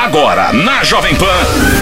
Agora, na Jovem Pan,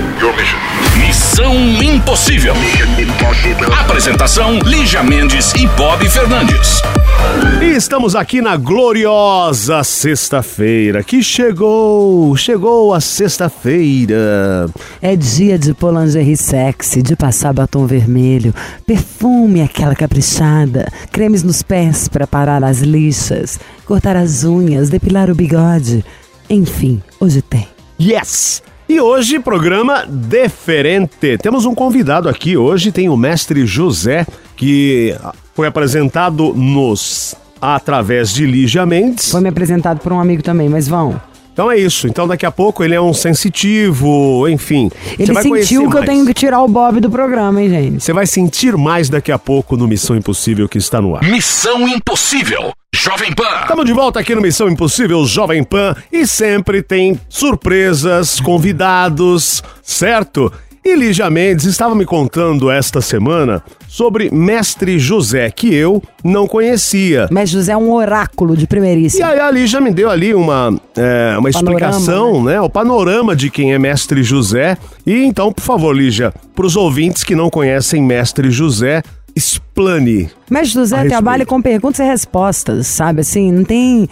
Missão Impossível. Apresentação, Lígia Mendes e Bob Fernandes. E estamos aqui na gloriosa sexta-feira, que chegou a sexta-feira. É dia de pôr lingerie sexy, de passar batom vermelho, perfume aquela caprichada, cremes nos pés para parar as lixas, cortar as unhas, depilar o bigode. Enfim, hoje tem. Yes! E hoje, programa diferente. Temos um convidado aqui hoje, tem o mestre José, que foi apresentado através de Lígia Mendes. Foi me apresentado por um amigo também, mas vão. Então é isso. Então daqui a pouco ele é um sensitivo, enfim. Ele sentiu que eu tenho que tirar o Bob do programa, hein, gente? Você vai sentir mais daqui a pouco no Missão Impossível que está no ar. Missão Impossível, Jovem Pan. Estamos de volta aqui no Missão Impossível Jovem Pan e sempre tem surpresas, convidados, certo? E Lígia Mendes estava me contando esta semana sobre Mestre José, que eu não conhecia. Mestre José é um oráculo de primeiríssimo. E aí a Lígia me deu ali uma explicação, né? O panorama de quem é Mestre José. E então, por favor, Lígia, para os ouvintes que não conhecem Mestre José, explane. Mestre José trabalha com perguntas e respostas, sabe? Assim, não tem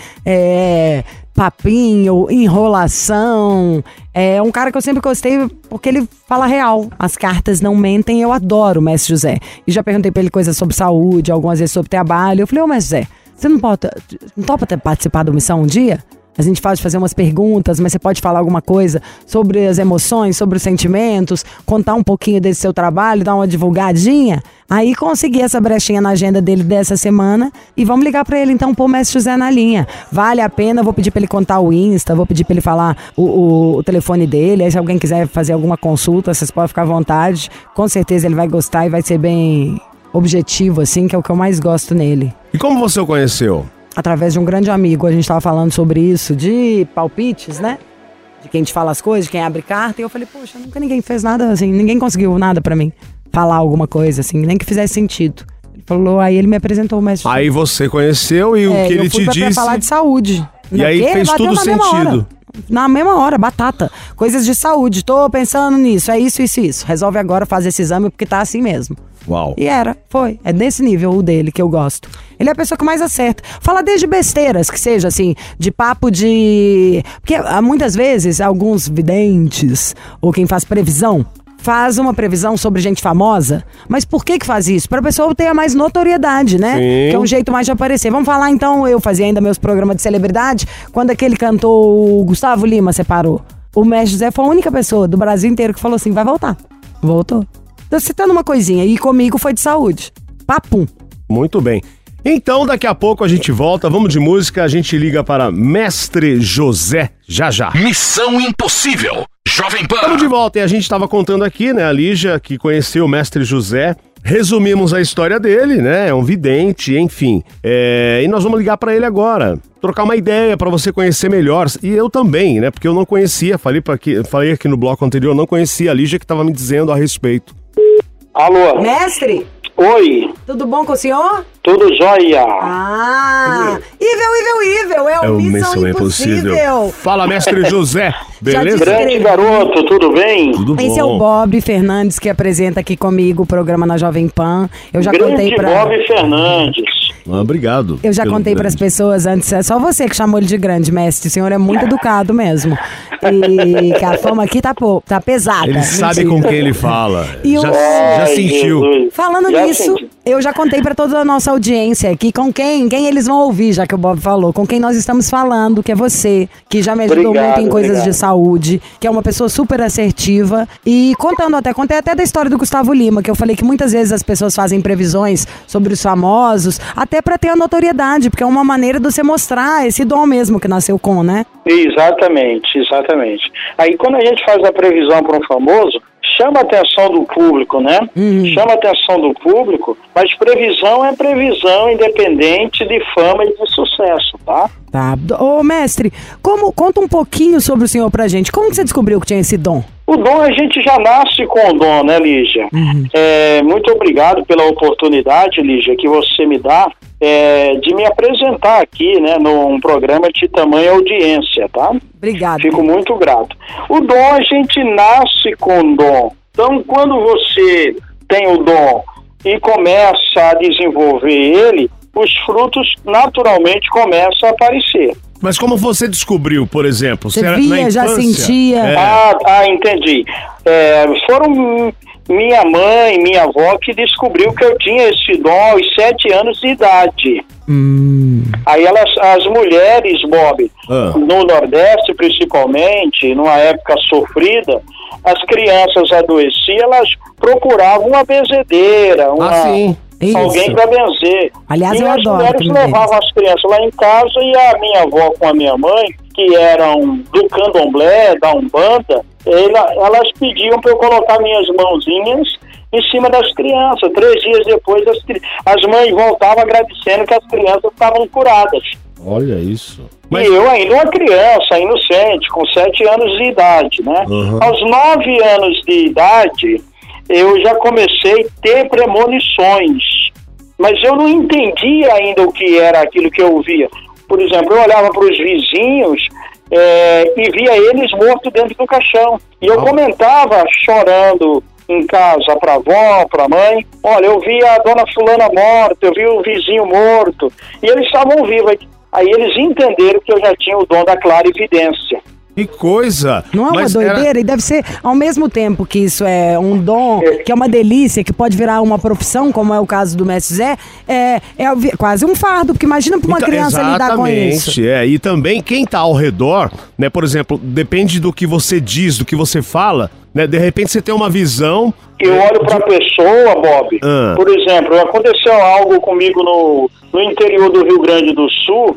papinho, enrolação. É um cara que eu sempre gostei porque ele fala real. As cartas não mentem, eu adoro o Mestre José. E já perguntei pra ele coisas sobre saúde, algumas vezes sobre trabalho. Eu falei, Mestre José, você não topa participar do Missão um dia? A gente pode fazer umas perguntas, mas você pode falar alguma coisa sobre as emoções, sobre os sentimentos, contar um pouquinho desse seu trabalho, dar uma divulgadinha. Aí consegui essa brechinha na agenda dele dessa semana e vamos ligar pra ele então, pôr o Mestre José na linha. Vale a pena, vou pedir pra ele contar o Insta, vou pedir pra ele falar o telefone dele. Aí se alguém quiser fazer alguma consulta, vocês podem ficar à vontade. Com certeza ele vai gostar e vai ser bem objetivo, assim, que é o que eu mais gosto nele. E como você o conheceu? Através de um grande amigo, a gente tava falando sobre isso, de palpites, né? De quem te fala as coisas, de quem abre carta. E eu falei, poxa, nunca ninguém fez nada assim, ninguém conseguiu nada pra mim. Falar alguma coisa assim, nem que fizesse sentido. Ele falou, aí ele me apresentou o Mestre. Aí você conheceu e o que ele te disse... pra falar de saúde. E aí fez tudo sentido. Na mesma hora, batata. Coisas de saúde, tô pensando nisso, é isso. Resolve agora fazer esse exame porque tá assim mesmo. Uau. E foi. É desse nível o dele que eu gosto. Ele é a pessoa que mais acerta. Fala desde besteiras, que seja assim, de papo de... Porque muitas vezes, alguns videntes, ou quem faz previsão, faz uma previsão sobre gente famosa. Mas por que faz isso? Pra pessoa ter mais notoriedade, né? Sim. Que é um jeito mais de aparecer. Vamos falar então, eu fazia ainda meus programas de celebridade, quando aquele cantor, o Gustavo Lima, separou. O Mestre José foi a única pessoa do Brasil inteiro que falou assim, vai voltar. Voltou. Tô citando uma coisinha, e comigo foi de saúde. Papum. Muito bem. Então, daqui a pouco a gente volta, vamos de música, a gente liga para Mestre José, já. Missão Impossível, Jovem Pan. Estamos de volta e a gente estava contando aqui, né, a Lígia, que conheceu o Mestre José. Resumimos a história dele, né, é um vidente, enfim. E nós vamos ligar para ele agora, trocar uma ideia para você conhecer melhor. E eu também, né, porque eu não conhecia, falei aqui no bloco anterior, eu não conhecia a Lígia que estava me dizendo a respeito. Alô? Mestre? Oi, Tudo bom com o senhor? tudo jóia? Ível, é o Missão Impossível. Fala, Mestre José, beleza? Grande garoto, tudo bem? Tudo bom. Esse é o Bob Fernandes que apresenta aqui comigo o programa na Jovem Pan. Eu já Grande contei pra... Bob Fernandes. Obrigado. Eu já contei para as pessoas antes, é só você que chamou ele de grande, mestre. O senhor é muito educado mesmo. E que a fama aqui tá pesada. Ele sabe com quem ele fala. E já sentiu. Jesus. Falando Já nisso, senti. eu já contei pra toda a nossa audiência aqui com quem eles vão ouvir, já que o Bob falou, com quem nós estamos falando, que é você, que já me ajudou Obrigado, muito em coisas obrigado. de saúde, que é uma pessoa super assertiva. E contei até da história do Gustavo Lima, que eu falei que muitas vezes as pessoas fazem previsões sobre os famosos, até pra ter a notoriedade, porque é uma maneira de você mostrar esse dom mesmo que nasceu com, né? Exatamente. Aí quando a gente faz a previsão para um famoso, chama a atenção do público, né? Chama a atenção do público, mas previsão é previsão independente de fama e de sucesso, tá? Tá. Ô, mestre, conta um pouquinho sobre o senhor pra gente. Como que você descobriu que tinha esse dom? O dom, a gente já nasce com o dom, né, Lígia? Muito obrigado pela oportunidade, Lígia, que você me dá de me apresentar aqui, né, num programa de tamanha audiência, tá? Obrigada. Fico muito grato. O dom, a gente nasce com o dom. Então, quando você tem o dom e começa a desenvolver ele, os frutos naturalmente começam a aparecer. Mas como você descobriu, por exemplo? Você era via, na já infância? sentia? Entendi. Foram minha mãe, minha avó que descobriu que eu tinha esse dom aos 7 anos de idade. Aí as mulheres, Bob, no Nordeste principalmente, numa época sofrida, as crianças adoeciam, elas procuravam uma benzedeira, alguém para benzer. Aliás, e eu as adoro mulheres levavam as crianças lá em casa e a minha avó com a minha mãe, que eram do candomblé, da Umbanda, elas pediam para eu colocar minhas mãozinhas em cima das crianças. 3 dias depois, as mães voltavam agradecendo que as crianças estavam curadas. Olha isso. E eu ainda uma criança, inocente, com 7 anos de idade, né? Aos 9 anos de idade, eu já comecei a ter premonições, mas eu não entendia ainda o que era aquilo que eu ouvia. Por exemplo, eu olhava para os vizinhos e via eles mortos dentro do caixão. E eu comentava, chorando em casa, para a avó, para a mãe, olha, eu vi a dona fulana morta, eu vi o vizinho morto, e eles estavam vivos. Aí eles entenderam que eu já tinha o dom da clarividência. Que coisa! Não é uma doideira? E deve ser, ao mesmo tempo que isso é um dom, que é uma delícia, que pode virar uma profissão, como é o caso do Mestre Zé, é quase um fardo, porque imagina para uma criança lidar com isso. E também quem tá ao redor, né, por exemplo, depende do que você diz, do que você fala, né, de repente você tem uma visão... Eu olho para a pessoa, Bob, por exemplo, aconteceu algo comigo no interior do Rio Grande do Sul,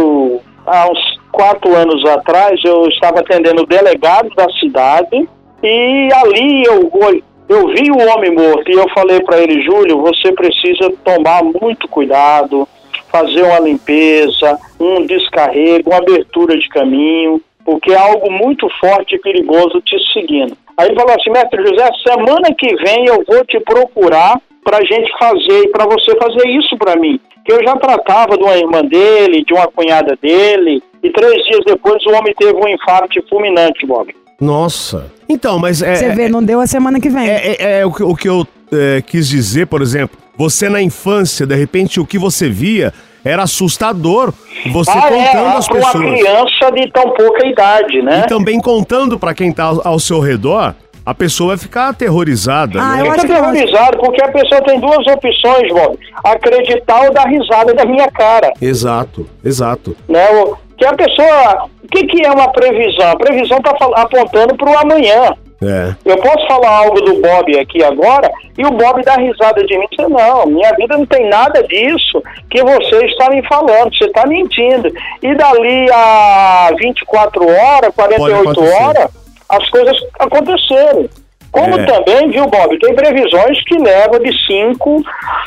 há uns 4 anos atrás, eu estava atendendo o delegado da cidade e ali eu vi o homem morto e eu falei para ele, Júlio, você precisa tomar muito cuidado, fazer uma limpeza, um descarrego, uma abertura de caminho, porque é algo muito forte e perigoso te seguindo. Aí ele falou assim, Mestre José, semana que vem eu vou te procurar para gente fazer, para você fazer isso para mim. Que eu já tratava de uma irmã dele, de uma cunhada dele, e 3 dias depois o homem teve um infarto fulminante, Bob. Nossa. Então, mas Você vê, não deu a semana que vem. O que eu quis dizer, por exemplo, você na infância, de repente, o que você via era assustador. Você contando às pessoas. Para uma criança de tão pouca idade, né? E também contando para quem tá ao seu redor, a pessoa vai ficar aterrorizada. Né? Eu acho aterrorizado, porque a pessoa tem 2 opções, Bob. Acreditar ou dar risada da minha cara. Exato. Né? Que a pessoa... O que é uma previsão? A previsão está apontando para o amanhã. Eu posso falar algo do Bob aqui agora e o Bob dá risada de mim e diz, não, minha vida não tem nada disso que você está me falando, você está mentindo. E dali a 24 horas, 48 horas, as coisas aconteceram. Como também, viu, Bob, tem previsões que levam de 5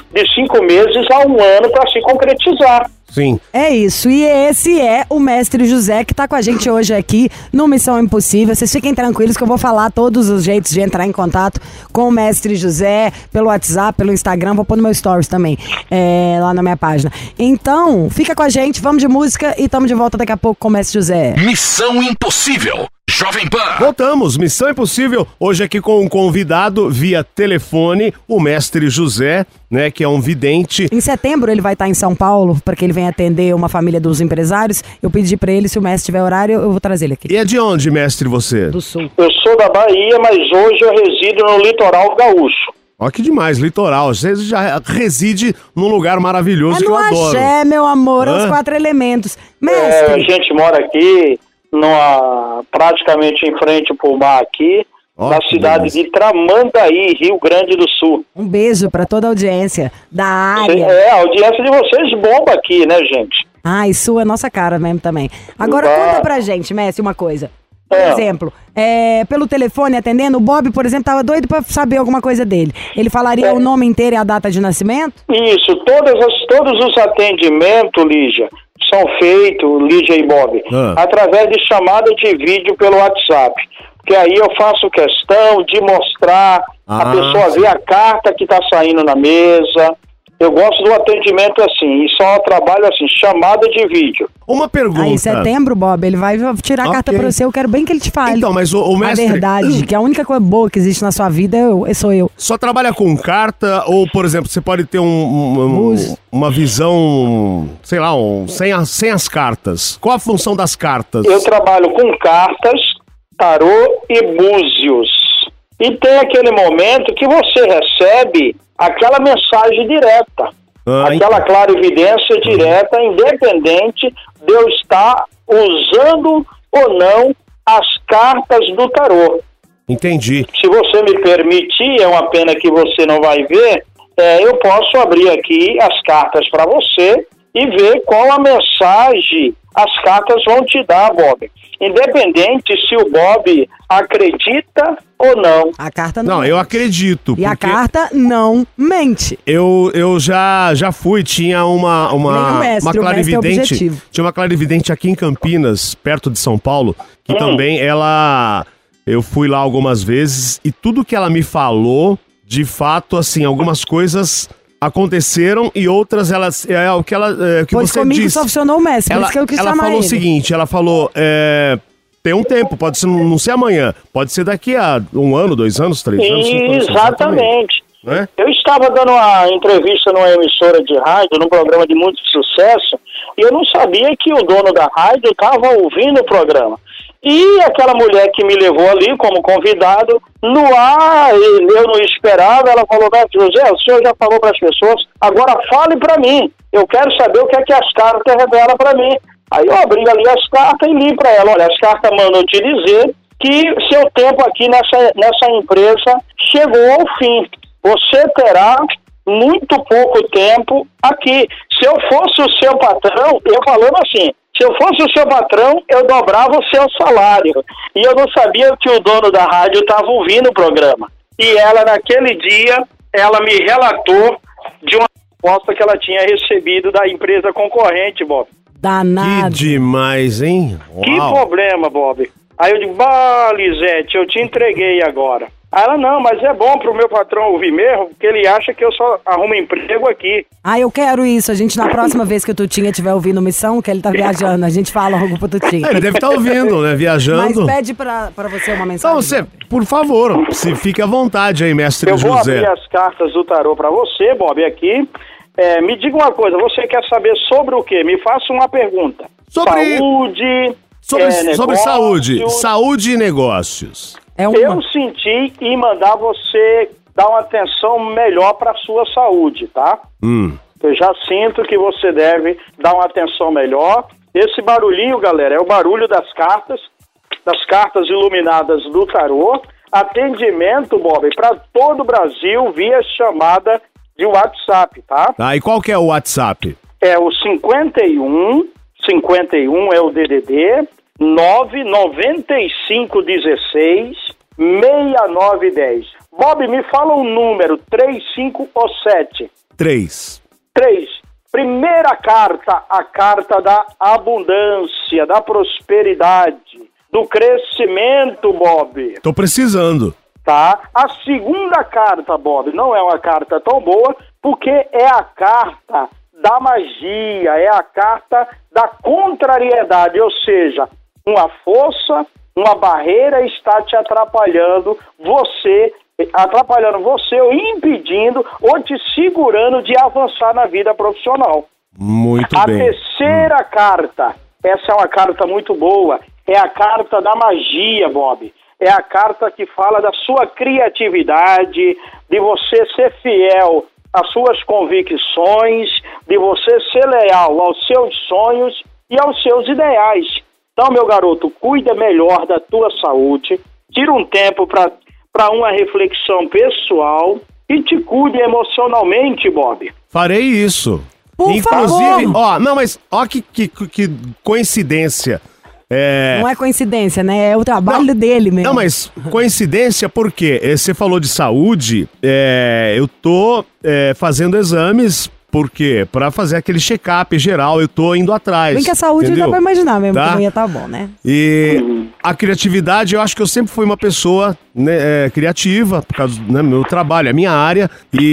meses a 1 ano para se concretizar. Sim. É isso, e esse é o Mestre José que tá com a gente hoje aqui no Missão Impossível. Vocês fiquem tranquilos que eu vou falar todos os jeitos de entrar em contato com o Mestre José, pelo WhatsApp, pelo Instagram, vou pôr no meu stories também, lá na minha página. Então, fica com a gente, vamos de música e tamo de volta daqui a pouco com o Mestre José. Missão Impossível, Jovem Pan. Voltamos, Missão Impossível, hoje aqui com um convidado via telefone, o Mestre José, né, que é um vidente. Em setembro ele vai estar em São Paulo, para que ele venha atender uma família dos empresários. Eu pedi para ele, se o mestre tiver horário, eu vou trazer ele aqui. E é de onde, mestre, você? Do Sul. Eu sou da Bahia, mas hoje eu resido no litoral gaúcho. Ó, que demais, litoral. Você já reside num lugar maravilhoso que eu adoro. É, meu amor, os 4 elementos. Mestre. A gente mora aqui, praticamente em frente pro mar aqui, na cidade de Tramandaí, Rio Grande do Sul. Um beijo para toda a audiência da área. A audiência de vocês bomba aqui, né, gente? Isso é nossa cara mesmo também. Agora conta pra gente, mestre, uma coisa. Por exemplo, pelo telefone atendendo, o Bob, por exemplo, tava doido pra saber alguma coisa dele. Ele falaria o nome inteiro e a data de nascimento? Isso, todos os atendimentos, Lígia, são feitos, Lígia e Bob, através de chamada de vídeo pelo WhatsApp. que aí eu faço questão de mostrar, a pessoa ver a carta que está saindo na mesa. Eu gosto do atendimento assim, e só trabalho assim, chamada de vídeo. Uma pergunta. Aí, em setembro, Bob, ele vai tirar a carta pra você, eu quero bem que ele te fale. Então, mas o mestre... A verdade, que a única coisa boa que existe na sua vida sou eu. Só trabalha com carta ou, por exemplo, você pode ter uma visão, sei lá, sem as cartas. Qual a função das cartas? Eu trabalho com cartas, tarô e búzios. E tem aquele momento que você recebe aquela mensagem direta, aquela clarividência direta, independente de eu estar usando ou não as cartas do tarô. Entendi. Se você me permitir, é uma pena que você não vai ver, eu posso abrir aqui as cartas para você e ver qual a mensagem as cartas vão te dar, Bob. Independente se o Bob acredita ou não. A carta não mente. Eu acredito. E a carta não mente. Eu já fui, tinha uma clarividente. Tinha uma clarividente aqui em Campinas, perto de São Paulo, que também eu fui lá algumas vezes e tudo que ela me falou, de fato, assim, algumas coisas aconteceram e outras que pois você comigo disse. Só funcionou o mestre, por isso que eu quis chamar ele. Ela falou o seguinte, ela falou, tem um tempo, pode ser, não ser amanhã, pode ser daqui a 1 ano, 2 anos, 3 anos, 5 anos. Exatamente. Né? Eu estava dando uma entrevista numa emissora de rádio, num programa de muito sucesso, e eu não sabia que o dono da rádio estava ouvindo o programa. E aquela mulher que me levou ali como convidado, no ar, eu não esperava, ela falou, mestre José, o senhor já falou para as pessoas, agora fale para mim, eu quero saber o que é que as cartas revelam para mim. Aí eu abri ali as cartas e li para ela, olha, as cartas mandam te dizer que seu tempo aqui nessa empresa chegou ao fim. Você terá muito pouco tempo aqui. Se eu fosse o seu patrão, eu falando assim, se eu fosse o seu patrão, eu dobrava o seu salário. E eu não sabia que o dono da rádio estava ouvindo o programa. E ela, naquele dia, ela me relatou de uma proposta que ela tinha recebido da empresa concorrente, Bob. Danado. Que demais, hein? Uau. Que problema, Bob. Aí eu digo, Lisete, eu te entreguei agora. Aí ela, não, mas é bom pro meu patrão ouvir mesmo, porque ele acha que eu só arrumo emprego aqui. Eu quero isso. A gente, na próxima vez que o Tutinha estiver ouvindo Missão, que ele tá viajando, a gente fala algo pro Tutinha. Ele deve estar ouvindo, né? Viajando. Mas pede pra você uma mensagem. Então você, por favor, se fique à vontade aí, mestre José. Eu vou abrir as cartas do tarô pra você, Bob, aqui. Me diga uma coisa, você quer saber sobre o quê? Me faça uma pergunta. Saúde... Sobre saúde e negócios. Eu senti em mandar você dar uma atenção melhor para a sua saúde, tá? Eu já sinto que você deve dar uma atenção melhor. Esse barulhinho, galera, é o barulho das cartas iluminadas do tarô. Atendimento, Bob, para todo o Brasil via chamada de WhatsApp, tá? E qual que é o WhatsApp? É o 51 é o DDD, 99516 6910. Bob, me fala um número, 3, 5 ou 7? 3. Primeira carta, a carta da abundância, da prosperidade, do crescimento, Bob. Tô precisando. Tá? A segunda carta, Bob, não é uma carta tão boa, porque é a carta da magia, é a carta da contrariedade, ou seja, uma força, uma barreira está te atrapalhando você ou impedindo ou te segurando de avançar na vida profissional. Muito bem. A terceira carta, essa é uma carta muito boa, é a carta da magia, Bob. É a carta que fala da sua criatividade, de você ser fiel às suas convicções, de você ser leal aos seus sonhos e aos seus ideais. Então, meu garoto, cuida melhor da tua saúde, tira um tempo para uma reflexão pessoal e te cuide emocionalmente, Bob. Farei isso. Inclusive, que coincidência. Não é coincidência, né? É o trabalho dele mesmo. Não, mas coincidência porque você falou de saúde, eu tô fazendo exames Por quê? Pra fazer aquele check-up geral, eu tô indo atrás. Bem que a saúde entendeu? dá pra imaginar mesmo, Tá? que não ia tá bom, né? E a criatividade, eu acho que eu sempre fui uma pessoa, né, criativa, por causa do meu trabalho, a minha área.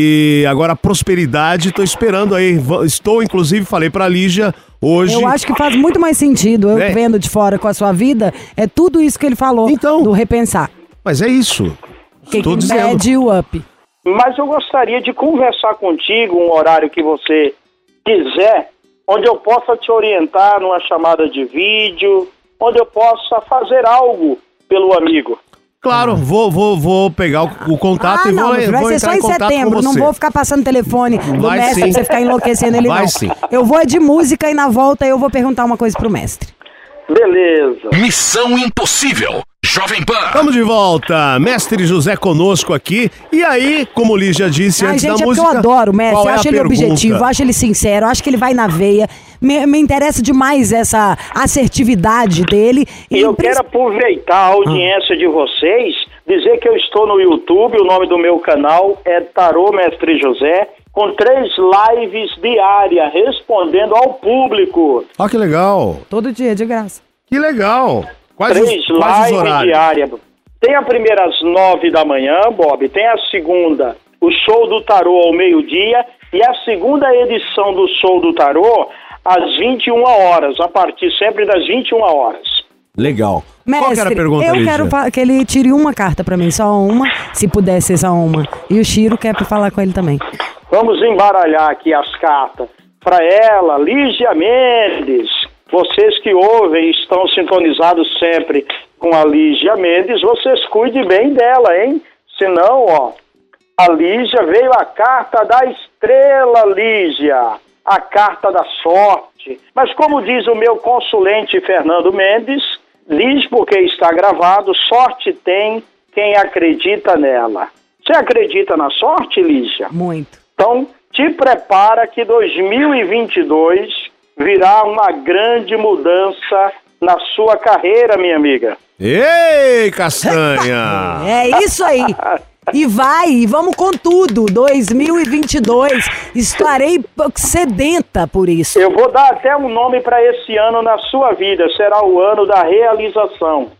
E agora a prosperidade, tô esperando aí. Estou, inclusive, falei pra Lígia hoje. Eu acho que faz muito mais sentido, eu vendo de fora com a sua vida, é tudo isso que ele falou, Então, do repensar. Mas é isso. Que Tô dizendo. pede o up. Mas eu gostaria de conversar contigo um horário que você quiser, onde eu possa te orientar numa chamada de vídeo, onde eu possa fazer algo pelo amigo. Claro, vou pegar o contato e não, vou vai vou ser só entrar em em contato setembro, com não você. vou ficar passando telefone do Vai mestre sim. pra você ficar enlouquecendo ele Vai não. sim. Eu vou de música e na volta eu vou perguntar uma coisa pro mestre. Beleza. Missão Impossível. Jovem Pan. Estamos de volta, Mestre José conosco aqui. E aí, como o Lígia disse Ai, antes gente, da é porque música... eu adoro o mestre, qual eu é acho a ele pergunta? objetivo, acho ele sincero, acho que ele vai na veia. Me interessa demais essa assertividade dele. E eu quero aproveitar a audiência de vocês, dizer que eu estou no YouTube, o nome do meu canal é Tarô Mestre José, com 3 lives diárias, respondendo ao público. Ah, que legal. Todo dia, de graça. Que legal. Quais 3 os lives horários? diárias. Tem a primeira às 9 da manhã, Bob, tem a segunda, o show do tarô ao meio-dia, e a segunda edição do show do tarô às 21 horas, a partir sempre das 21 horas. Legal. Mestre, Qual que era a pergunta, eu Lígia? quero que ele tire uma carta pra mim, só uma, se puder ser só uma. E o Chiro quer pra falar com ele também. Vamos embaralhar aqui as cartas. Para ela, Lígia Mendes, vocês que ouvem estão sintonizados sempre com a Lígia Mendes, vocês cuidem bem dela, hein? Senão, ó, a Lígia veio a carta da estrela, Lígia, a carta da sorte. Mas como diz o meu consulente Fernando Mendes, diz porque está gravado, sorte tem quem acredita nela. Você acredita na sorte, Lígia? Muito. Então, te prepara que 2022 virá uma grande mudança na sua carreira, minha amiga. Ei, Castanha! É isso aí. E vamos com tudo. 2022, estarei sedenta por isso. Eu vou dar até um nome para esse ano na sua vida. Será o ano da realização.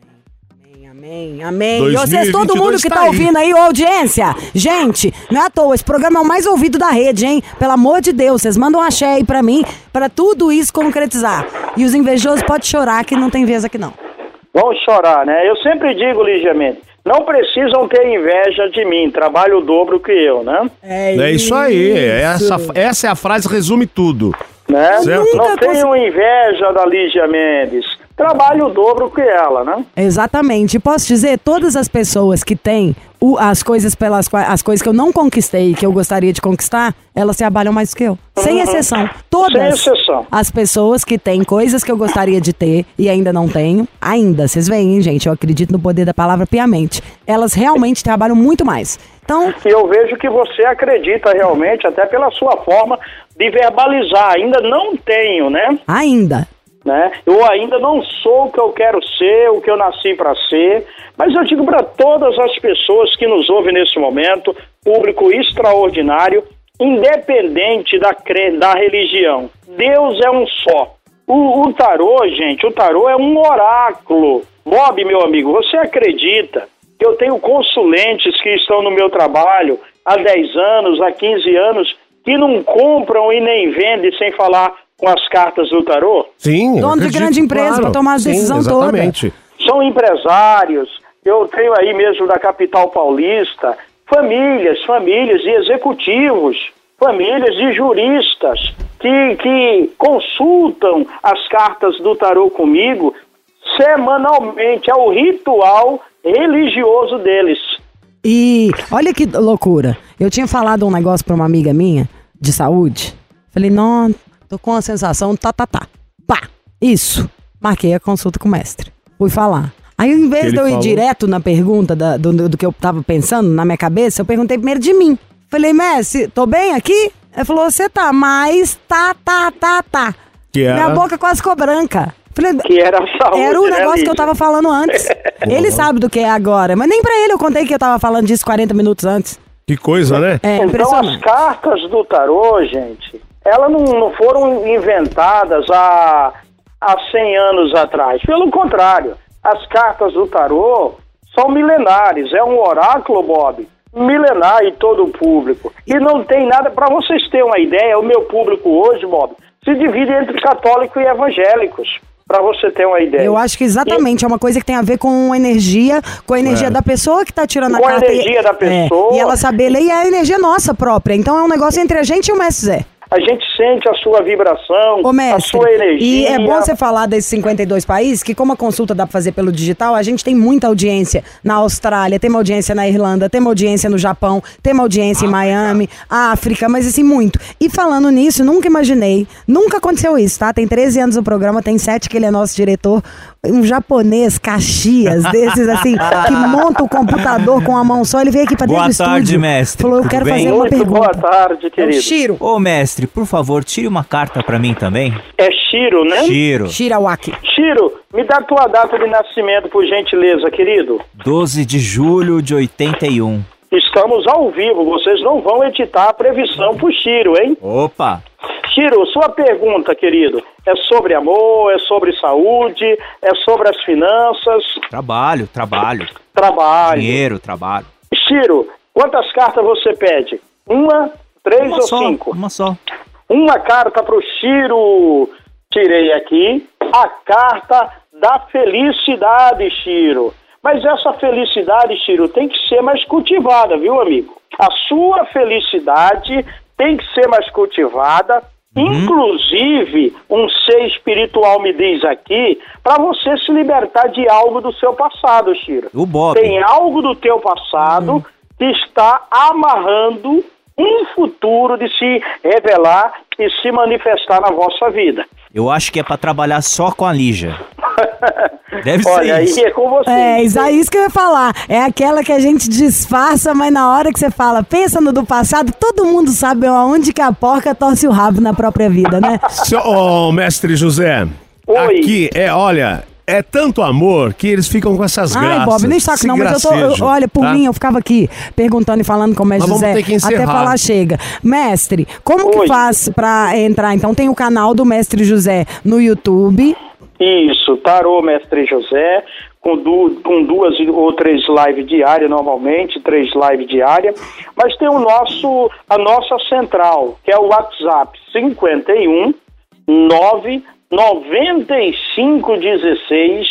Amém, amém. 2022 E vocês, todo mundo que tá tá aí. ouvindo aí, ô audiência, gente, não é à toa, esse programa é o mais ouvido da rede, hein? Pelo amor de Deus, vocês mandam um axé aí pra mim, pra tudo isso concretizar. E os invejosos podem chorar que não tem vez aqui não. Vão chorar, né? Eu sempre digo, Lígia Mendes, não precisam ter inveja de mim, trabalho o dobro que eu, né? É isso aí. Essa é a frase que resume tudo. Né? Certo. Não tenham inveja da Lígia Mendes, trabalho o dobro que ela, né? Exatamente. E posso dizer, todas as pessoas que têm as coisas as coisas que eu não conquistei, que eu gostaria de conquistar, elas se abalham mais do que eu. Sem exceção. Todas Sem exceção. as pessoas que têm coisas que eu gostaria de ter e ainda não tenho, ainda, vocês veem, hein, gente? Eu acredito no poder da palavra piamente. Elas realmente trabalham muito mais. Então, E eu vejo que você acredita realmente, até pela sua forma de verbalizar. Ainda não tenho, né? ainda. Eu ainda não sou o que eu quero ser, o que eu nasci para ser, mas eu digo para todas as pessoas que nos ouvem nesse momento, público extraordinário, independente da religião, Deus é um só. O tarô, gente, o tarô é um oráculo. Bob, meu amigo, você acredita que eu tenho consulentes que estão no meu trabalho há 10 anos, há 15 anos, que não compram e nem vendem sem falar com as cartas do tarô? Sim, Dono de acredito, grande empresa claro. pra tomar a Sim, decisão toda. exatamente. São empresários, eu tenho aí mesmo da capital paulista, famílias e executivos, famílias de juristas que consultam as cartas do tarô comigo semanalmente, é o ritual religioso deles. E olha que loucura. Eu tinha falado um negócio pra uma amiga minha de saúde. Falei, não, tô com a sensação, Pá, isso. Marquei a consulta com o mestre. Fui falar. Aí, em vez de eu ir direto na pergunta do que eu tava pensando na minha cabeça, eu perguntei primeiro de mim. Falei, mestre, tô bem aqui? Ele falou, você tá, mas tá. Que era? Minha boca quase ficou branca. Falei, Que era a saúde, era o né, negócio que Lígia? eu tava falando antes. Ele sabe do que é agora, mas nem pra ele eu contei que eu tava falando disso 40 minutos antes. Que coisa, né? É Então, impressionante. as cartas do tarô, gente, elas não foram inventadas há 100 anos atrás. Pelo contrário, as cartas do tarô são milenares. É um oráculo, Bob, milenar em todo o público. E não tem nada, para vocês terem uma ideia, o meu público hoje, Bob, se divide entre católicos e evangélicos. Para você ter uma ideia. Eu acho que exatamente é uma coisa que tem a ver com a energia da pessoa que tá tirando a Com a carta. energia da pessoa. E ela saber ler, e é a energia nossa própria. Então é um negócio entre a gente e o Mestre Zé. A gente sente a sua vibração, Ô, mestre, a sua energia. e é bom você falar desses 52 países, que como a consulta dá pra fazer pelo digital, a gente tem muita audiência na Austrália, tem uma audiência na Irlanda, tem uma audiência no Japão, tem uma audiência em Miami, África, mas assim, muito. E falando nisso, nunca imaginei, nunca aconteceu isso, tá? Tem 13 anos o programa, tem 7 que ele é nosso diretor, um japonês, Caxias, desses assim, que monta o computador com a mão só, ele veio aqui pra dentro do estúdio. Boa tarde, mestre. Falou, eu Tudo quero bem? fazer uma Muito pergunta. boa tarde, É o querido. Shiro. Ô, mestre, por favor, tire uma carta pra mim também. É Shiro, né? Shiro. Shirawaki. Shiro, me dá tua data de nascimento, por gentileza, querido. 12 de julho de 81. Estamos ao vivo, vocês não vão editar a previsão pro Shiro, hein? Opa! Shiro, sua pergunta, querido, é sobre amor, é sobre saúde, é sobre as finanças, Trabalho. trabalho. Dinheiro, trabalho. Shiro, quantas cartas você pede? 1, 3 ou 5? Uma só. Uma carta pro Shiro. Tirei aqui a carta da felicidade, Shiro. Mas essa felicidade, Shiro, tem que ser mais cultivada, viu, amigo? A sua felicidade tem que ser mais cultivada. Inclusive, um ser espiritual me diz aqui, para você se libertar de algo do seu passado, Shiro. O Bob. Tem algo do teu passado que está amarrando um futuro de se revelar e se manifestar na vossa vida. Eu acho que é pra trabalhar só com a Lígia. Deve Olha, ser isso. aí é com você. É, isso que eu ia falar. É aquela que a gente disfarça, mas na hora que você fala, pensa no do passado, todo mundo sabe aonde que a porca torce o rabo na própria vida, né? Ô, mestre José, Oi. aqui é tanto amor que eles ficam com essas graças. Ai, Bob, nem saco esse não, mas gracejo, olha, por tá? mim, eu ficava aqui perguntando e falando com o mestre Nós vamos José, ter que encerrar. até falar chega. Mestre, como que Oi. faz pra entrar? Então tem o canal do Mestre José no YouTube. Isso, Tarô Mestre José, com 2 ou 3 lives diárias, normalmente, 3 lives diárias. Mas tem a nossa central, que é o WhatsApp 51 9 95 16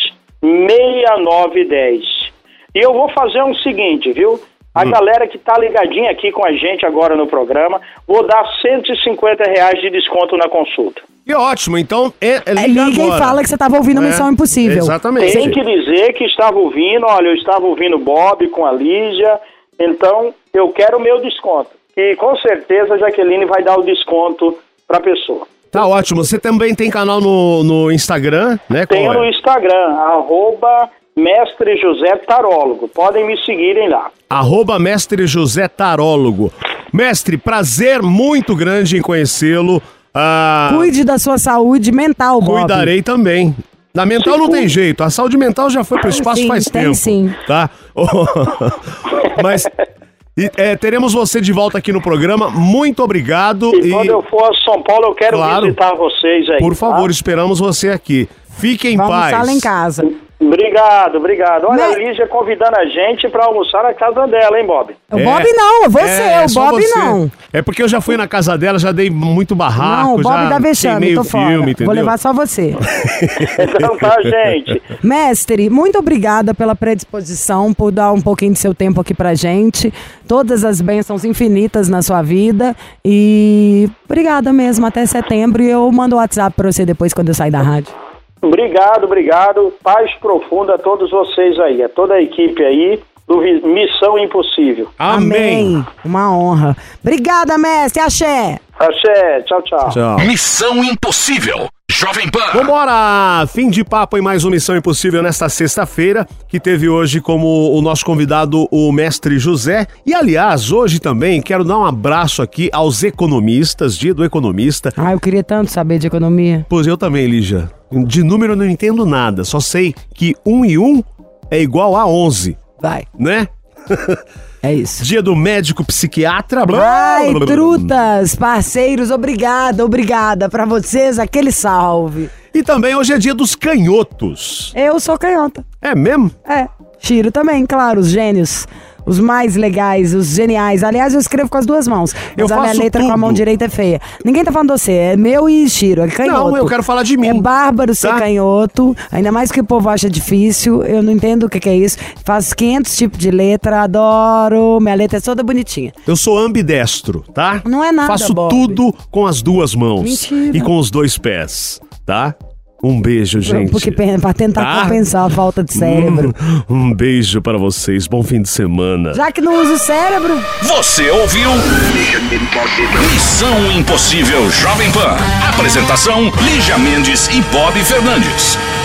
6910. E eu vou fazer o seguinte, viu? A galera que tá ligadinha aqui com a gente agora no programa, vou dar R$150 de desconto na consulta. E ótimo, então liga Liga agora. e fala que você estava ouvindo Missão Impossível. Exatamente. Tem que dizer que estava ouvindo, olha, eu estava ouvindo o Bob com a Lígia, então eu quero o meu desconto. E com certeza a Jaqueline vai dar o desconto pra pessoa. Tá ótimo. Você também tem canal no Instagram, né? Tenho Qual no é? Instagram, @Mestre José Tarólogo. Podem me seguirem lá. @Mestre José Tarólogo. Mestre, prazer muito grande em conhecê-lo. Cuide da sua saúde mental, Bob. Cuidarei também. Na mental não tem jeito, a saúde mental já foi pro espaço sim, faz tem tempo. sim. Tá? Mas teremos você de volta aqui no programa. Muito obrigado. E quando eu for a São Paulo, eu quero Claro. visitar vocês aí. Por favor, tá? esperamos você aqui. Fique em Vamos paz. almoçar lá em casa. Obrigado. Olha, Né? a Lígia convidando a gente pra almoçar na casa dela, hein, Bob? O Bob não, você, o só Bob você. não. É porque eu já fui na casa dela, já dei muito barraco. Não, o Bob já dá vexame, queimei tô o fora. filme, entendeu? Vou levar só você. Então tá, gente. Mestre, muito obrigada pela predisposição, por dar um pouquinho de seu tempo aqui pra gente. Todas as bênçãos infinitas na sua vida. E obrigada mesmo, até setembro. E eu mando o WhatsApp pra você depois quando eu sair da rádio. Obrigado. Paz profunda a todos vocês aí, a toda a equipe aí do Missão Impossível. Amém. Uma honra. Obrigada, mestre. Axé. Axé, tchau. Tchau. Missão Impossível. Jovem Pan. Vambora! Fim de papo em mais uma Missão Impossível nesta sexta-feira, que teve hoje como o nosso convidado o Mestre José. E, aliás, hoje também quero dar um abraço aqui aos economistas, Dia do Economista. Ah, eu queria tanto saber de economia. Pois eu também, Lígia. De número eu não entendo nada, só sei que 1 e 1 é igual a 11, Vai. né? É isso. Dia do médico psiquiatra. Ai, trutas, parceiros, obrigada pra vocês, aquele salve. E também hoje é dia dos canhotos. Eu sou canhota. É mesmo? É, Chiro também, claro, os gênios. Os mais legais, os geniais. Aliás, eu escrevo com as duas mãos. Eu Mas a minha faço letra com a mão tudo. direita é feia. Ninguém tá falando de você, é meu e Chiro, é canhoto. Não, eu quero falar de mim. É bárbaro ser tá? canhoto, ainda mais que o povo acha difícil. Eu não entendo o que é isso. Faço 500 tipos de letra, adoro. Minha letra é toda bonitinha. Eu sou ambidestro, tá? Não é nada, Faço Bob. tudo com as duas mãos. Mentira. E com os dois pés, tá? Um beijo, gente. Porque pra tentar Tá? compensar a falta de cérebro. Um beijo pra vocês. Bom fim de semana. Já que não usa o cérebro... Você ouviu? Missão Impossível Jovem Pan. Apresentação: Lígia Mendes e Bob Fernandes.